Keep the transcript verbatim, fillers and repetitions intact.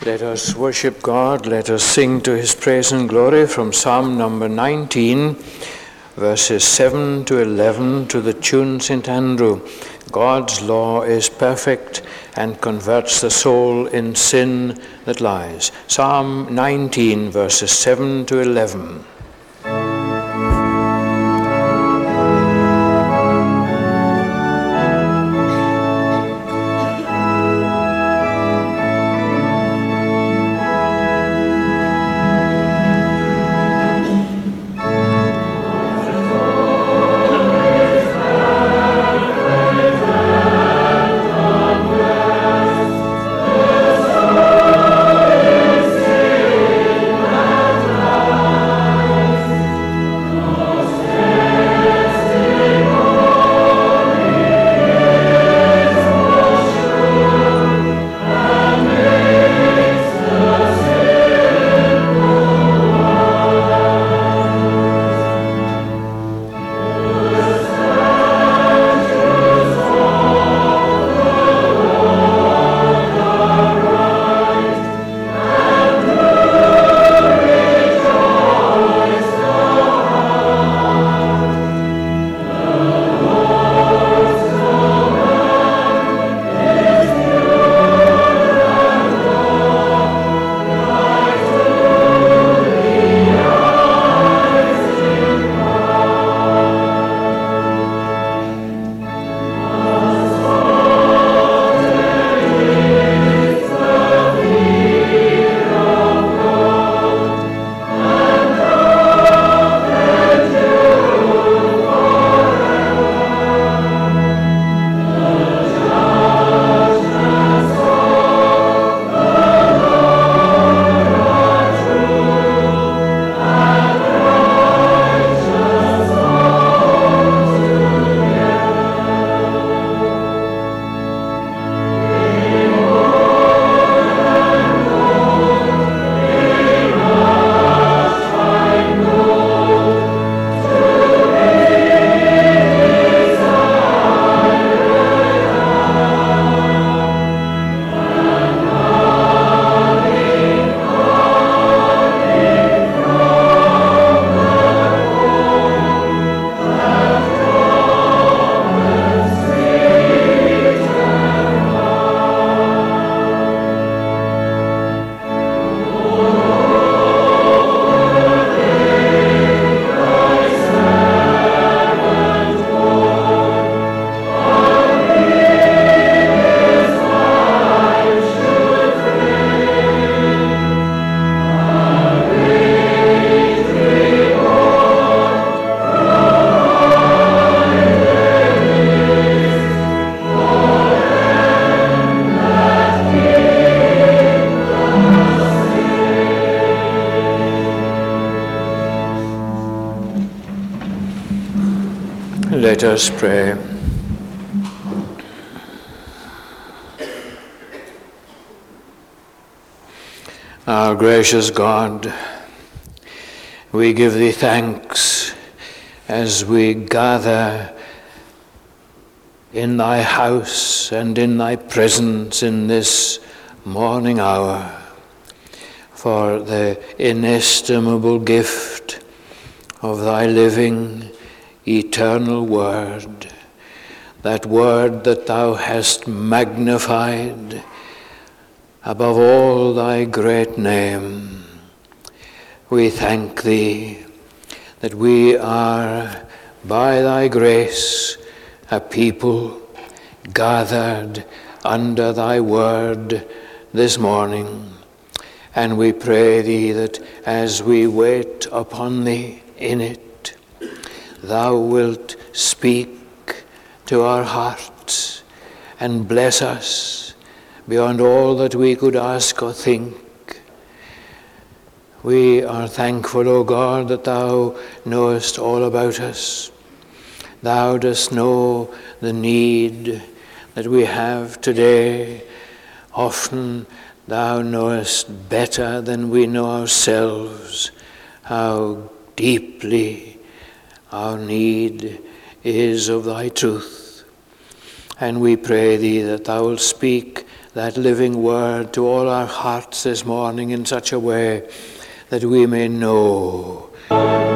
Let us worship God, let us sing to his praise and glory from Psalm number nineteen, verses seven to eleven, to the tune Saint Andrew. God's law is perfect and converts the soul in sin that lies. Psalm nineteen, verses seven to eleven. Let us pray. Our gracious God, we give thee thanks as we gather in thy house and in thy presence in this morning hour for the inestimable gift of thy living eternal word, that word that thou hast magnified above all thy great name. We thank thee that we are by thy grace a people gathered under thy word this morning, and we pray thee that as we wait upon thee in it, thou wilt speak to our hearts and bless us beyond all that we could ask or think. We are thankful, O God, that thou knowest all about us. Thou dost know the need that we have today. Often thou knowest better than we know ourselves how deeply our need is of thy truth. And we pray thee that thou wilt speak that living word to all our hearts this morning in such a way that we may know